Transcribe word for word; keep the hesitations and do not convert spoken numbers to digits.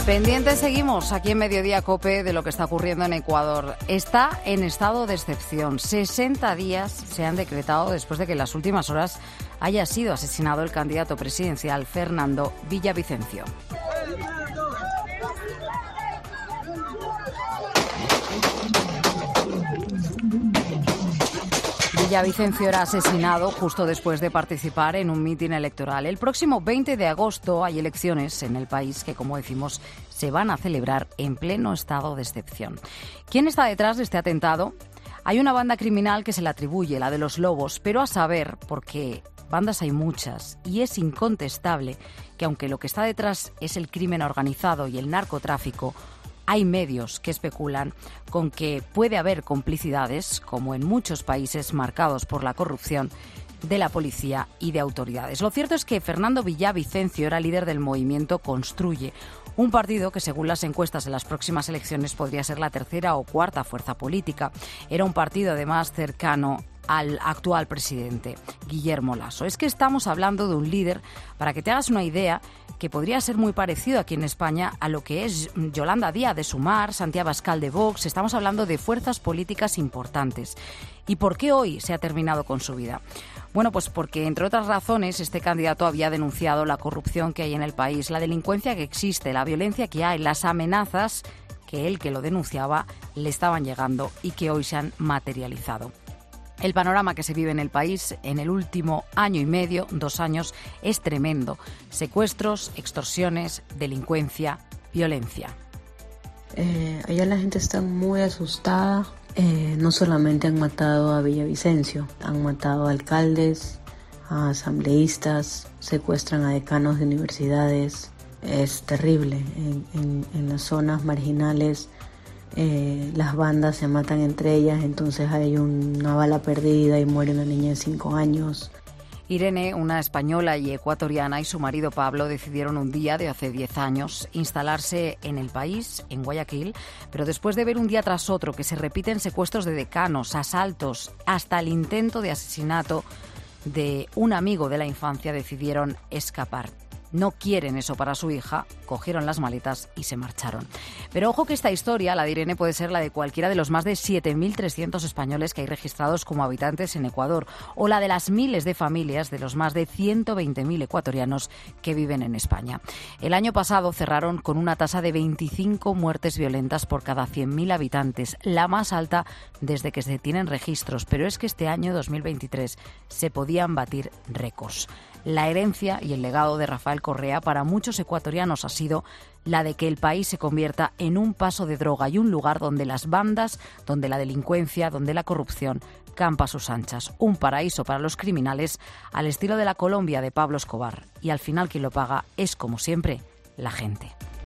Pendientes seguimos aquí en Mediodía COPE de lo que está ocurriendo en Ecuador. Está en estado de excepción. sesenta días se han decretado después de que en las últimas horas haya sido asesinado el candidato presidencial Fernando Villavicencio. Villavicencio era asesinado justo después de participar en un mitin electoral. El próximo veinte de agosto hay elecciones en el país que, como decimos, se van a celebrar en pleno estado de excepción. ¿Quién está detrás de este atentado? Hay una banda criminal que se le atribuye, la de los Lobos, pero a saber, porque bandas hay muchas y es incontestable que aunque lo que está detrás es el crimen organizado y el narcotráfico, hay medios que especulan con que puede haber complicidades, como en muchos países marcados por la corrupción, de la policía y de autoridades. Lo cierto es que Fernando Villavicencio era líder del movimiento Construye, un partido que, según las encuestas en las próximas elecciones, podría ser la tercera o cuarta fuerza política. Era un partido, además, cercano al actual presidente, Guillermo Lasso. Es que estamos hablando de un líder, para que te hagas una idea, que podría ser muy parecido aquí en España a lo que es Yolanda Díaz de Sumar, Santiago Abascal de Vox. Estamos hablando de fuerzas políticas importantes. ¿Y por qué hoy se ha terminado con su vida? Bueno, pues porque, entre otras razones, este candidato había denunciado la corrupción que hay en el país, la delincuencia que existe, la violencia que hay, las amenazas que él, que lo denunciaba, le estaban llegando y que hoy se han materializado. El panorama que se vive en el país en el último año y medio, dos años, es tremendo. Secuestros, extorsiones, delincuencia, violencia. Eh, allá la gente está muy asustada. Eh, no solamente han matado a Villavicencio, han matado a alcaldes, a asambleístas, secuestran a decanos de universidades. Es terrible. En, en, en las zonas marginales Eh, las bandas se matan entre ellas, entonces hay una bala perdida y muere una niña de cinco años. Irene, una española y ecuatoriana, y su marido Pablo decidieron un día de hace diez años instalarse en el país, en Guayaquil, pero después de ver un día tras otro que se repiten secuestros de decanos, asaltos, hasta el intento de asesinato de un amigo de la infancia, decidieron escapar. No quieren eso para su hija, cogieron las maletas y se marcharon. Pero ojo que esta historia, la de Irene, puede ser la de cualquiera de los más de siete mil trescientos españoles que hay registrados como habitantes en Ecuador, o la de las miles de familias de los más de ciento veinte mil ecuatorianos que viven en España. El año pasado cerraron con una tasa de veinticinco muertes violentas por cada cien mil habitantes, la más alta desde que se tienen registros, pero es que este año dos mil veintitrés se podían batir récords. La herencia y el legado de Rafael Correa para muchos ecuatorianos ha sido la de que el país se convierta en un paso de droga y un lugar donde las bandas, donde la delincuencia, donde la corrupción campa a sus anchas. Un paraíso para los criminales al estilo de la Colombia de Pablo Escobar. Y al final quien lo paga es, como siempre, la gente.